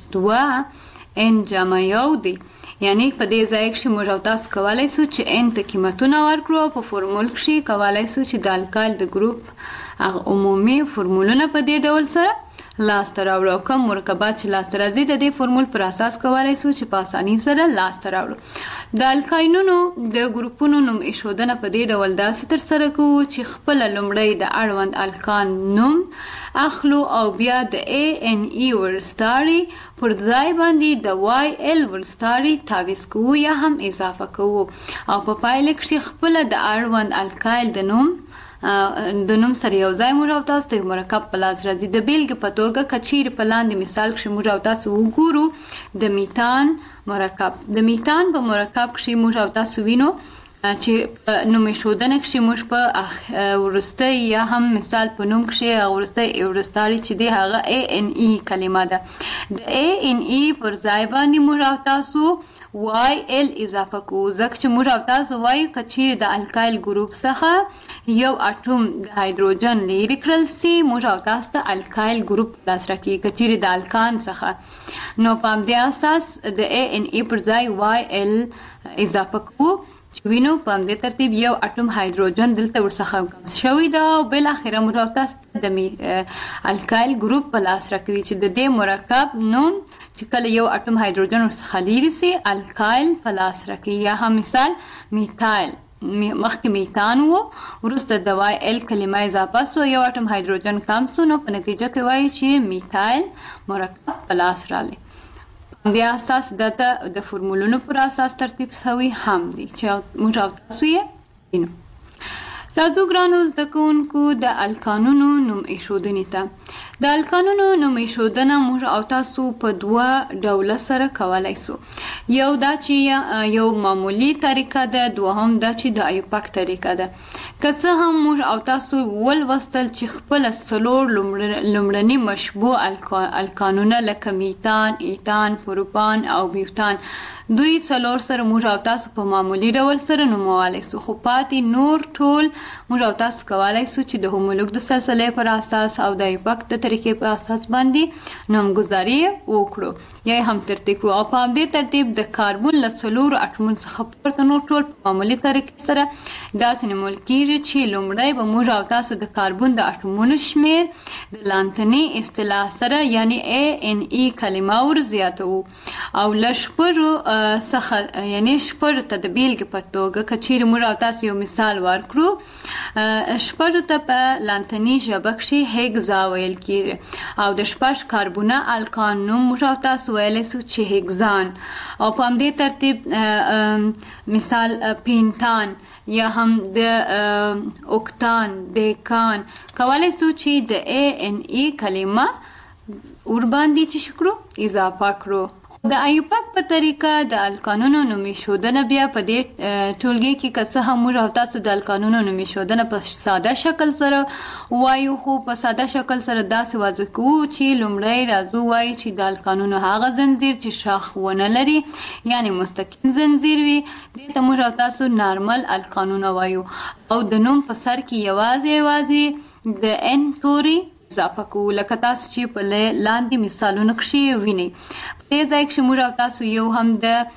دوه ان جمع یو دی، یعنی په دې ځای کښې موږ او تاسو کولی سو چې ان ته قیمتونه ورکړو او په فورمول کښې کولی سو چې د الکایل د ګروپ هغه عمومي فورمولونه په دې ډول سره لاسته راوړو او کوم مرکبات چې لاسته راځي د دې فورمول پر اساس کولی سو چې په اسانۍ سره لاسته راوړو. د الکاینونو د ګروپونو نوم ایښودنه په دې ډول داسې ترسره کوو چې خپله لومړی د اړوند الکان نوم اخلو او بیا د ای ان ای ورستاري پر ځای باندې د وای ال ورستاري تعویض کوو یا هم اضافه کوو او په پایله کښې خپله د اړوند الکایل د نوم د نوم سره یو ځای موږ او تاسو ته مرکب په لاس راځي. د بیلګې په توګه که چیرې په لاندې مثال کښې موږ او تاسو وګورو د میتان مرکب، د میتان په مرکب کښې موږ او تاسو وینو چې په نومېښودنه کښې موږ په وروستۍ یا هم مثال په نوم کښې هغه وروستی ورستاري چې دی هغه ای ان ای کلمه ده. د ای ان ای پر ځای باندې موږ او تاسو وای ال اضافه کوو ځکه چې موږ او تاسو وایو که چیرې د الکایل ګروپ څخه یو اټوم د هایدروجن لیرې کړل سي موږ او تاسو ته الکایل ګروپ لاس راکېږي. که چیرې د الکان څخه نو په همدې اساس د ای ان ای پر ځای وای ال اضافه کوو وینو په همدې ترتیب یو اټوم هایدروجن دلته ورڅخه کم شوی ده او بالاخره موږ او تاسو د الکایل ګروپ په لاس راکوي چې د دې مرکب نوم چې کله یو اټوم هایدروجن ورڅخه لیرې سي الکایل په لاس راکوي. یا هم مثال میتایل، مخکې میتان و وروسته د وای ال کلمه اضافه سو یو اټوم هایدروجن کم سو نو په نتیجه کې وایي چې میتایل مرکب په لاس راغلی. د اساس دته د فورمولونو پر اساس ترتیب شوی هم دی چې موږ او تاسو یې وینو. راځو ګرانو زده کوونکو د الکانونو نوم ایښودنې ته. د الکانونو نوم ایښودنه موږ او تاسو په دوه ډوله سره کولی سو. یو دا چې یو معمولي طریقه ده، دوهم دا چې د ایوپک طریقه ده. که څه هم موږ او تاسو ولوستل چې خپله څلور لومړني مشبوع الکانونه لکه میتان، ایتان، پروپان او بیوتان دوی څلور سره موږ او تاسو په معمولي ډول سره نومولی سو، خو پاتې نور ټول موږ او تاسو کولی سو چې د هومولوګ د سلسلې پر اساس او د ایوپک ایپاک د طریقې په اساس باندې نومګذاري وکړو یا هم ترتیب او په دې ترتیب د کاربن له څلورو اټومونو څخه پورته نور ټول په معمولي طریقې سره داسې نیول کېږي چې لومړی به موږ او تاسو د کاربن د اټومونو شمیر د لانتني اصطلاح سره یعنی A N E کلمه ور زیاتو او لشپړو څخه یعنی شپړو ته د بیلګې په توګه کچېر موږ او تاسو یو مثال ورکړو شپړو ته په لانتني ژبه کې هیګزا ویل کېږي او د شپږ کاربونه الکان نوم موږ او تاسو ویلی سو چې هیګزان او په همدې ترتیب مثال پینتان یا هم د اوکتان دیکان کولی سو چې د A N E کلمه ور باندې چې شکرو اضافه کړو. د ایوپاک په طریقه د الکانونو نومي ښودنه بیا په دې ټولګي کې که څه هم موږ او تاسو د الکانونو نومي ښودنه په ساده شکل سره وایو خو په ساده شکل سره داسې واضح کوو چې لومړی راځو وایو چې د الکانونو هغه زنځیر چې شاخ ونه لري یعنی مستقیم زنځیر وي دې ته موږ او تاسو نارمل الکانونه وایو او د نوم په سر کې یوازې یوازې د ان توري اضافه کوو لکه تاسو چې په لاندې مثالونو کې وینئ. په دې ځای کې موږ او تاسو یو هم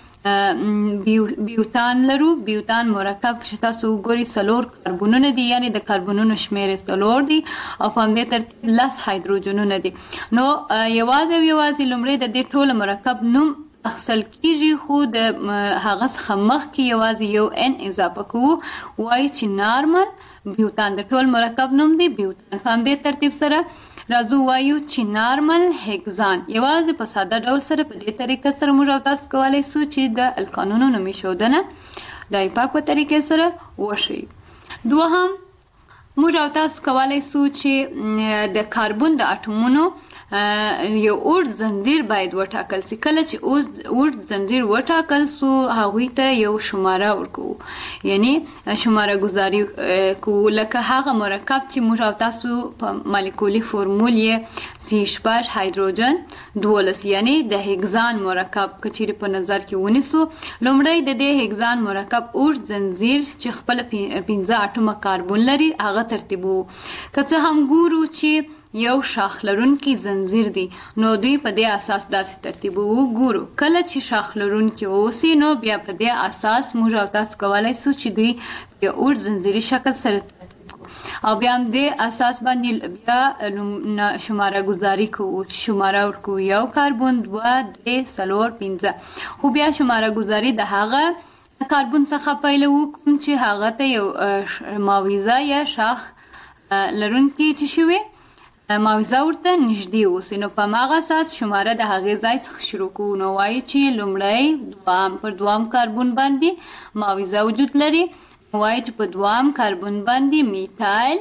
د بیوتان لرو. بیوتان مرکب چې تاسو وګورئ څلور کاربونونه دي یعنی د کاربونونو شمیر څلور دي او په همدې ترتیب لس هایدروجنونه دي. نو یوازې یوازې لومړی د دې ټول مرکب نوم اخصل کیږي خو د هغه څخه مخکې یوازې یو ان اضافه کوو وایي چې نارمل بیوتان د ټول مرکب نوم دی بیوتان. په همدې ترتیب سره راځو وایو چې نارمل هیګزان یوازې په ساده ډول سره په دې طریقه سره موږ او تاسو کولی سو چې د الکانونو نومي ښودنه د ایپاک په طریقې سره وشي. دوهم موږ او تاسو کولی سو چې د کاربن د اټومونو یو اوږد زنځیر باید وټاکل سي. کله چې اوږد زنځیر وټاکل سو هغوی ته یو شماره ورکوو یعنی شماره گذاری کوو لکه هغه مرکب چې موږ او تاسو په مالیکولي فورمول یې سی شپږ هایدروجن دولس یعنی د هیګزان مرکب که چیرې په نظر کې ونیسو لومړی د دې هیګزان مرکب اوږد زنځیر چې خپل پنځه اټومه کاربن لري هغه ترتیبو. که څه هم ګورو چې یو شاخ لرونکي زنځیر دی نو دوی په دې اساس داسې ترتیبو ګورو. کله چې شاخ لرونکي اوسي نو بیا په دې اساس موږ او تاسو کولی سو چې دوی په اوږد زنځیري شکل سره او بیا هم دې اساس باندې بیا شماره گذاری کوو شماره ورکوو یو کاربن دوه درې څلور پنځه خو بیا شماره گذاری د هغه کاربن څخه پیلوو کوم چې هغه ته یو ماویزه یا شاخ لرونکي چې شوي ماویزه ورته نږدې اوسي نو په هماغه اساس شماره د هغې ځای څخه شروع کوو. نو وایي چې لومړی دوام پر دوام کاربن باندې ماویزه وجود لري وایي چې په دوام کاربن باندې میتایل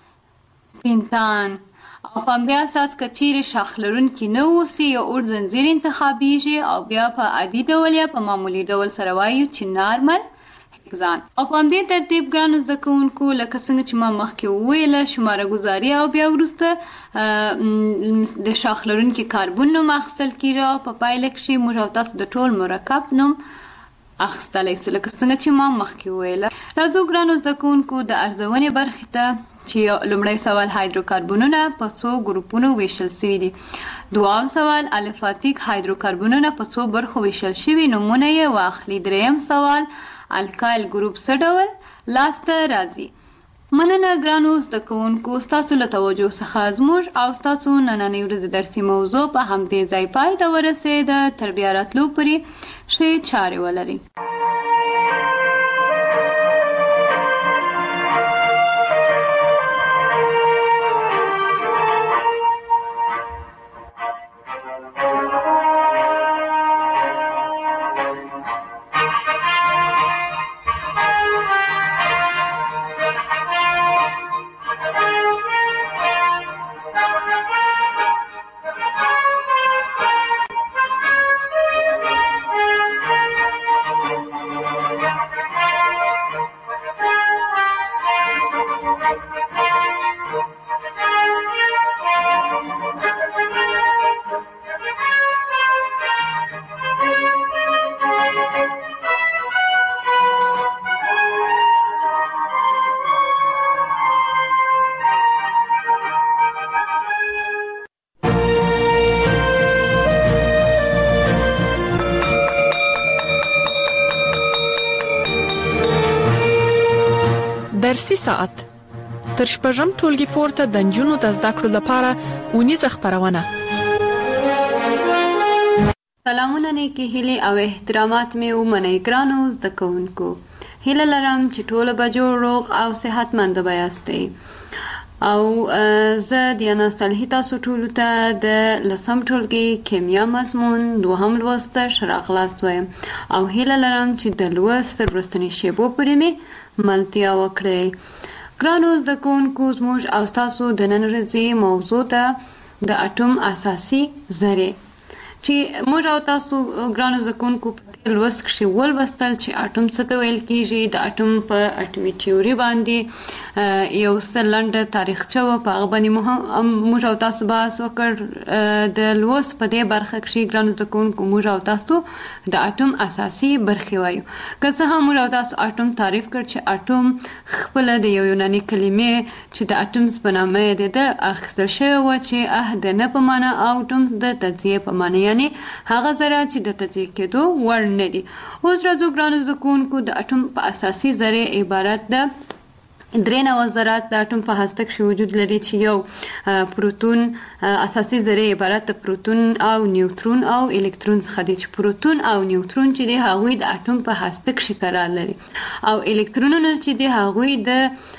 پینتان او په همدې اساس که چیرې شاخ لرونکي نه اوسي یو اوږد زنځیر انتخابیږي او بیا په عادي ډول یا په معمولي ډول سره وایو چې نارمل ځان. او په همدې ترتیب ګرانو زده کوونکو لکه څنګه چې ما مخکې وویله شماره ګذاري او بیا وروسته د شاخ لرونکي کاربن نوم اخیستل کېږي او په پایله کې موږ او تاسو د ټول مرکب نوم اخیستلی سو لکه څنګه چې ما مخکې وویله. راځو ګرانو زده کوونکو د ارزونې برخې ته چې لومړی سوال هایدروکاربنونه په څو ګروپونو ویشل شوي دي. دوام سوال الفاتیک هایدروکاربنونه په څو برخو ویشل شوي نومونه یې واخلي. دریم سوال الکایل ګروپ څه ډول لاسته راځي. مننه ګرانو زده کوونکو ستاسو له توجه څخه زموږ او ستاسو نننۍ ورځې درسي موضوع په همدې ځای پای ته ورسېده. تر بیا راتلو پورې ښې چارې ولرئ. درسي ساعت تر شپږم ټولګي پورته د نجونو د زده کړو لپاره ونیزه خپرونه. سلامونه نیکی هیلې او احترامات مې ومنئ ګرانو زده کوونکو. هیله لرم چې ټول به جوړ روغ او صحتمند به یاستئ. او زه دیانا صالحي تاسو ټولو ته د لسم ټولګي کیمیا مضمون دوهم لوست ته ښه راغلاست وایم او هیله لرم چې د لوست تر وروستنۍ شیبو پورې مې ملتیا وکړئ. ګرانو زده کوونکو، زموږ او ستاسو د نن ورځې موضوع ده د اټوم اساسي ذرې، چې موږ او تاسو ګرانو زده کوونکو په لوست کښې ولوستل چې اټوم څه ته ویل کېږي. د اټوم په اټومي تیوري باندې یو څه لنډه تاریخچه وه، په هغه باندې موږ او تاسو بحث وکړ. د لوست په دې برخه کښې ګرانو زده کوونکو موږ او تاسو د اټوم اساسي برخې وایو. که څه هم موږ او تاسو اټوم تعریف کړ چې اټوم خپله د یو یوناني کلمې چې د اټمز په نامه یې ده اخیستل شوې وه چې اه د نه په معنا او ټومز د تجزیې په معنا، یعنې هغه ذره چې د تجزیې کېدو وړ نه دي. اوس راځو ګرانو زده کوونکو، د اټوم په اساسي ذرې عبارت ده درې نوع ذرات د اټوم په هسته کښې وجود لري، چې یو پروتون اساسي ذرې عبارت د پروتون او نیوترون او الکترون څخه دي، چې پروتون او نیوترون چې دي هغوی د اټوم په هسته کښې قرار لري، او الکترونونه چې دي هغوی د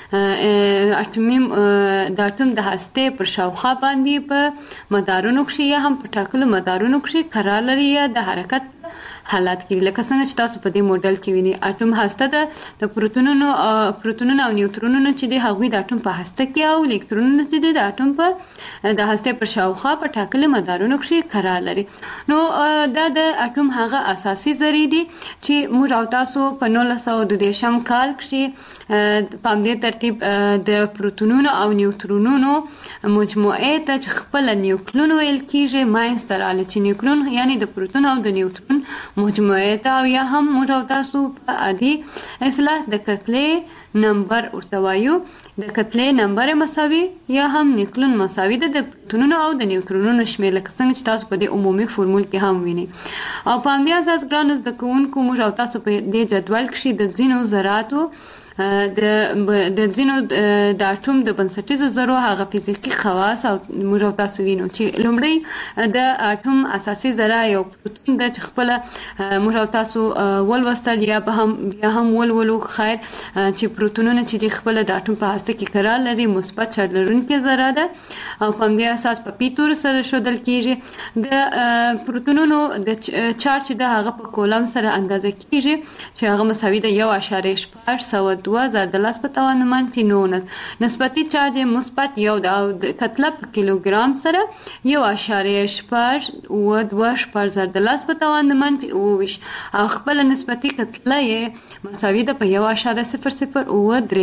اټومي د اټوم د هستې پر شاوخوا باندې په مدارونو کښې یا هم په ټاکلو مدارونو کښې قرار لري یا د حرکت حالات کې، لکه څنګه چې تاسو په دې موډل کې وینئ. اټوم هسته ده د پروتونونو پروتونونو او نیوترونونو چې دي هغوی د اټوم په هسته کې، او الکترونونه چې دي د اټوم په د هستې پر شاوخوا په ټاکلي مدارونو کښې قرار لري. نو دا د اټوم هغه اساسي ذرې دي چې موږ او تاسو په نولس سوه دوه دېرشم کال کښې په همدې ترتیب د پروتونونو او نیوترونونو مجموعې ته چې خپله نیوکلون ویل کېږي منځته راغلی، چې نیوکلون یعنې د پروتون او د نیوترون مجموعه ته، او یا هم موږ او تاسو په عادي اصطلاح د کتلې نمبر ورته وایو. د کتلې نمبر مساوي یا هم نیوکلون مساوي ده د پروتونونو او د نیوترونونو شمېر، لکه څنګه چې تاسو په دې عمومي فورمول کې هم وینئ. او په همدې اساس ګرانو زده کوونکو موږ او تاسو په دې جدول کښې د ځینو ذراتو د د ځینو د اټوم د بنسټیزو ذرو هغه فزیکي خواص او موږ او تاسو وینو، چې لومړی د اټوم اساسي ذره یو پروتون ده چې خپله موږ او تاسو ولوستل یا به هم بیا هم ولولو خیر، چې پروتونونه چې دي خپله د اټوم په هسته کې قرار لري مثبت چارج لرونکې ذره ده، او په همدې اساس په پي توري سره ښودل کېږي. د پروتونونو د چارج چې ده هغه په کولم سره اندازه کېږي، چې هغه مساوي ده یو اعشاریه شپږ سوه دوه ضرب د لس په توان منفي نولس. نسبتي چارج مثبت یو ده، او د کتله په کیلوګرام سره یو اعشاریه شپږ اووه دوه شپږ ضرب د لس په توان منفي اووه ویشت، او خپله نسبتي کتله یې مساوي ده په یو اعشاریه صفر صفر اووه درې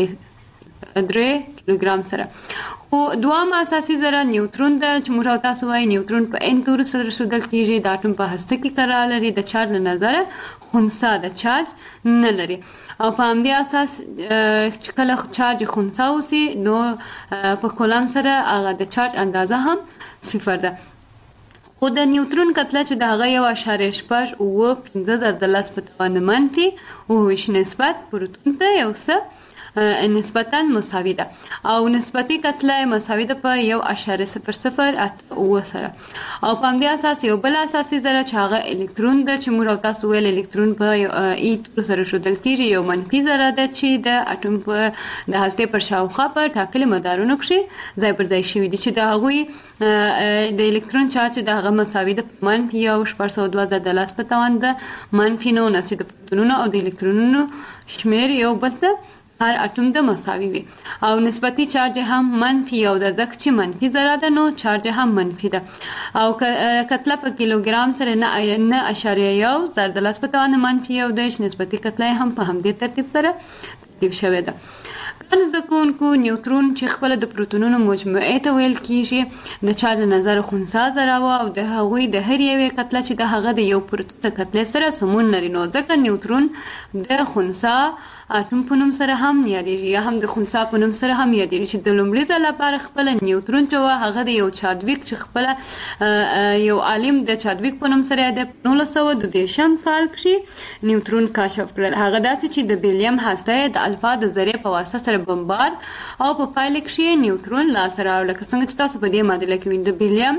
درې کیلوګرام سره. خو دوام اساسي ذره نیوترون ده چې موږ او تاسو وایي نیوترون په ان توري سره ښودل کېږي، د اټوم په هسته کې قرار لري، د چارج له نظره خنثی ده، چارج نه لري، او په همدې اساس چې کله چارج خنثی اوسي نو په کولم سره هغه د چارج اندازه هم صفر ده. خو د نیوترون کتله چې د هغه یو اعشاریه شپږ اووه پنځه ضرب د لس په توان منفي اووه ویشت نسبت پروتون ته یو څه نسبتاً مساوي ده، او نسبتي کتله مساوي ده په یو اعشاریه صفر صفر اته اووه سره. او په همدې اساس یو بل اساسي ذره چې هغه الکترون ده چې موږ او تاسو ویل الکترون په ای تور سره ښودل کېږي، یو منفي ذره ده چې د اټوم په د هستې پر شاوخوا په ټاکلي مدارونو کښې ځای پر ځای شوي دي، چې د هغوی د الکترون چارج د هغه مساوي ده په منفي یو شپږ سوه دوه ضرب د لس په توان ده منفي نولس، چې د پروتونونو او د الکترونونو شمېر یو بل ته هر اټوم د مساوي وي، او نسبتي چارج هم منفي یو ده، ځکه چې منفي ذره ده نو چارج هم منفي ده، او کتله په کیلوګرام سره نه اعشاریه یو ضرب د لس په توان منفي یو دېرش، نسبتي کتله هم په همدې ترتیب سره ترتیب شوې ده. ګرانو زده کوونکو، نیوترون چې خپله د پروتونونو مجموعې ته ویل کېږي د چارج له نظره خنثی ذره وه، او د هغوی د هر یوې کتله چې د هغه د یو پروتون د کتلې سره سمون لري، نو ځکه نیوترون د خنثی اټوم په نوم سره هم یادېږي یا هم د خنثی په نوم سره هم یادېږي، چې د لومړي ځل لپاره خپله نیوترون چې وه هغه د یو چادویک چې خپله یو عالم د چادویک په نوم سره د نولس سوه دوه دېرشم کال کښې نیوترون کشف کړل. هغه داسې چې د بیلیم هسته یې د الفا د ذرې په واسطه سره بمبار او په پایله کې نیوترون لاسته راوړل. لکه څنګه چې تاسو په دې معادله کې وینئ د بیریم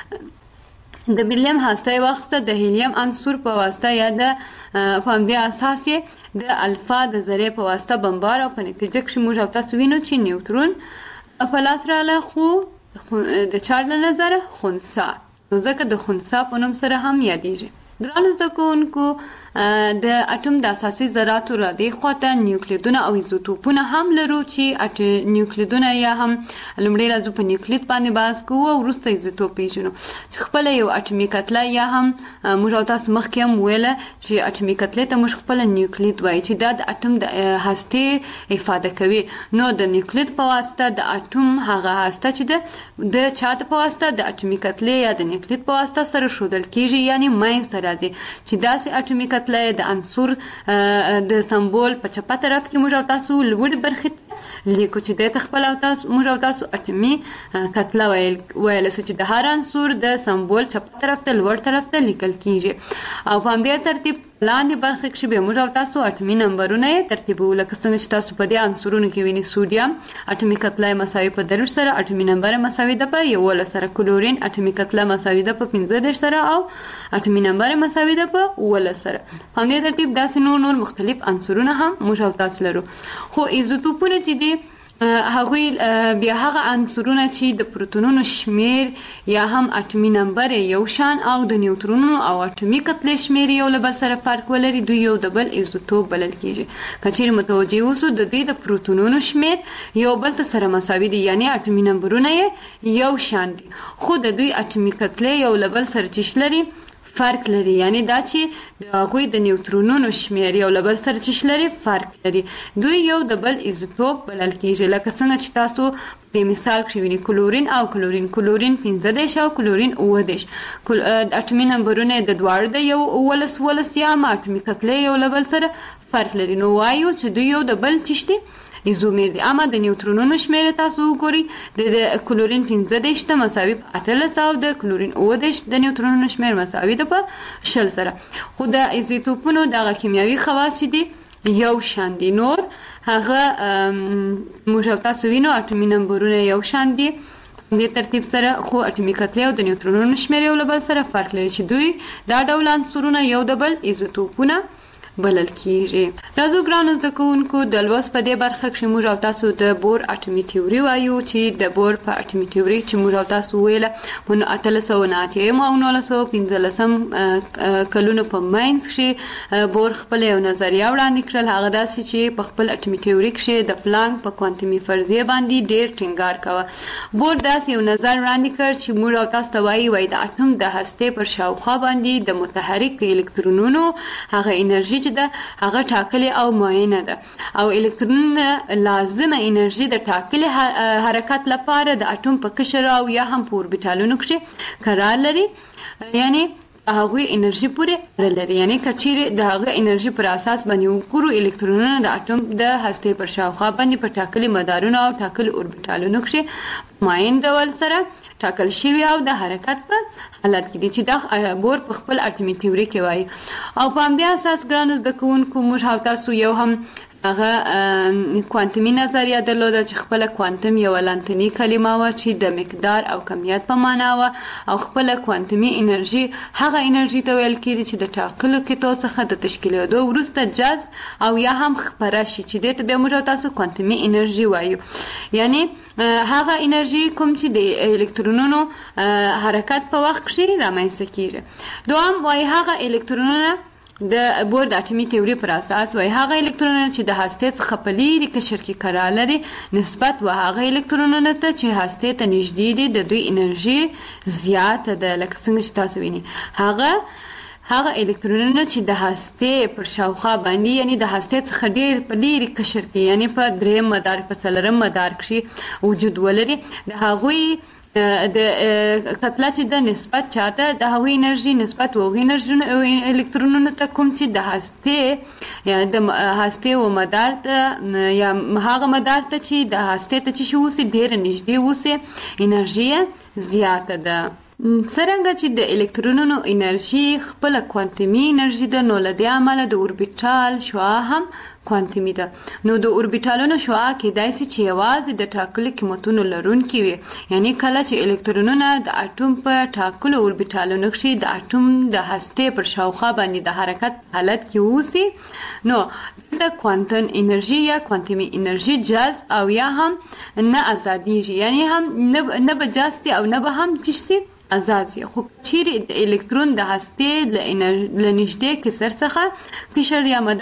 د بیریم هسته واسطه د هیلیم عنصر په واسطه یا د په همدې اساس د الفا د ذرې په واسطه بمبار او په نتیجه کې موږ او تاسو وینو چې نیوترون په لاس رااله خو د چارج له نظره خنثی نو ځکه د خنثی په نوم سره هم یادېږي. ګرانو زده کوونکو د اټوم د اساسي ذراتو را دې خواته نیوکلیدونه او ایزوټوپونه هم لرو چې نیوکلیدونه یا هم لومړی راځو په نیوکلید باندې بحث کوو او وروسته ایزوټوپ پیژنو چې خپله یو اټومي کتله یا هم موږ او تاسو مخکې هم ویله چې اټومي کتلې ته موږ خپله نیوکلید وایي چې دا د اټوم د هستې افاده کوي. نو د نیوکلید په واسطه د اټوم هغه هسته چې د د چا په واسطه د اټومي کتلې یا د نیوکلید په واسطه سره ښودل کیږي یعنی منځته راځي چې داسې اټومي کتله د عنصر د سمبول په چپه طرف کې موږ او تاسو لوړ برخې لیکو چې د خپل او تاسو موږ او تاسو اټومي کتله ویل ویل چې د هر عنصر د سمبول چپه طرف ته لوړ طرف ته لیکل کیږي او په همدې ترتیب لاندې برخه کې به موږ او تاسو اټومي نمبرونه ترتیبو. لکه څنګه چې تاسو په دې عنصرونو کې وینئ سوډیم اټومي کتله مساوي په درویشت سره اټومي نمبر مساوي ده په یولس سره. کلورین اټومي کتله مساوي ده په پنځه دېرش سره او اټومي نمبر مساوي ده په اوولس سره. په همدې ترتیب داسې نور نور مختلف عنصرونه هم موږ او تاسو لرو. خو ایزوټوپونه چې دي هغوی بیا هغه عنصرونه چې د پروتونونو شمیر یا هم اټومي نمبر یو شان او د نیوترونونو او اټومي کتلې شمیر یو له بل سره فرق ولري دوی یو د بل ایزوټوپ بلل کیږي. که چیرې متوجه اوسو د دې د پروتونونو شمیر یو بل ته سره مساوي دي یعنی اټومي نمبرونه یو شان دي خو د دوی اټومي کتلې یو له بل سره چیش لري فرق لري یعنی دا چې د هغوی د نیوترونونو شمیر یو له بل سره چیش لري فرق لري دوی یو د بل ایزوټوپ بلل کیږي. لکه څنګه چې تاسو په مثال کې وینئ کلورین او کلورین کلورین پنځه دېرش او کلورین اووه دېرش اټومي نمبرونه د دواړو د یو اوولس اوولس یا هم اټومي کتلې یو له بل سره فرق لري. نو وایو چې دوی یو د بل چیش دي ایزومیر دي. اما د نیوترونونو شمیر تاسو وګورئ د کلورین پنځه دېرش ته مساوي په اتلس او د کلورین اووه دېرش د نیوترونونو شمیر مساوي ده په شل سره. خو د ایزوټوپونو دغه کیمیاوي خواص دي یو شان دي. نور هغه موږ او تاسو وینو اټومي نمبرونه یو شان دي د ترتیب سره خو اټومي کتلې او د نیوترونونو شمیر یو له بل سره فرق لري چې دوی دا ډول عنصرونه یو د بل ایزوټوپونه بلل کیږي. راځو ګرانو زده کوونکو د لوست په دې برخه کې موږ او تاسو د بور اټومي تیوري وایو چې د بور په اټومي تیوري چې موږ او تاسو ویله په اتلس سوه نه اتیا او نولس سوه پنځلسم کلونو په منځ کې بور خپل یو نظریه وړاندې کړل. هغه داسې چې په خپل اټومي تیوري کې د پلانک په کوانتمي فرضیه باندې ډېر ټینګار کاوه. بور داسې یو نظر وړاندې کړ چې موږ او تاسو ته وایي وایي د اټوم د هستې پر شاوخوا باندې د متحرک الکترونونو هغه انرژي ده هغه ټاکلې او معینه ده او الکترون لازمه انرژي د ټاکلې حرکت لپاره د اټوم په قشر او یا هم په اوربیټالونو کې قرار لري یعنی هغه انرژي پورې اړه لري. یعنی کچېره د هغه انرژي پر اساس باندې وګورو الکترونونه د اټوم د هستې پر شاوخوا باندې په ټاکلي مدارونو او ټاکلي اوربیټالونو کې معین ډول سره ټاکل شوی او د حرکت په حالت کې دي چې دا بور په خپل اټومي تیوري کې وایي. او په همدې اساس ګرانو زده کوونکو موږ او تاسو یو هم هغه کوانتمي نظریه درلوده چې خپل کوانتم یو لانتنی کلمه و چې د مقدار او کمیت په معنا و او خپل کوانتمي انرژي هغه انرژي ته ویل کېږي چې د ټاکلو کېدو څخه د تشکیلېدو وروسته جذب او یا هم خپره شي چې دې ته بیا موږ تاسو کوانتمي انرژي وایو. یعنی هغه انرژي کوم چې د الکترونونو حرکت په وخت کې رامنځته کیږي. دوام وایي هغه الکترونونه د بور د اټومي تیوري پر اساس وایي هغه الکترونونه چې د هستې څخه په لیرې قشر کې قرار لري نسبت و هغه الکترونونه ته چې هستې ته نږدې دي د دوی انرژي زیاته ده. لکه څنګه چې تاسو وینئ هغه هغه الکترونونه چې د هستې پر شاوخوا باندې یعنی د هستې څخه ډېر په لیرې قشر کې یعنی په دریم مدار په څلورم مدار کې وجود ولري د هغوی د کتله چې د نسبت چاته د هغوی انرژي نسبت و هغوی انرژي الکترونونو ته کوم چې د هستې یا د هستې و مدار ته یا هغه مدار ته چې د هستې ته چې شي اوسي ډېره نږدې اوسي انرژي زیاته ده. څرنګه چې د الکترونونو انرژي خپل کوانتمي انرژي د نو لدی عمله د اوربیټال شعاع هم کوانتمي ده. نو د اوربیټالونو شعاع کېدای شي چې یوازې د ټاکلو قیمتونو لرونکي وي، یعنی کله چې الکترونونه د اټوم په ټاکلو اوربیټالونو کې د اټوم د هستې پر شاوخوا باندې د حرکت حالت کې اوسي، نو د کوانتم انرژي یا کوانتمي انرژي جذب او یا هم نه ازاديږي، یعنی هم نه به جاستی او نه به هم چشتي آزاد شي. خو چیرې د الکترون د هستې له نږدې کسر څخه قشر یا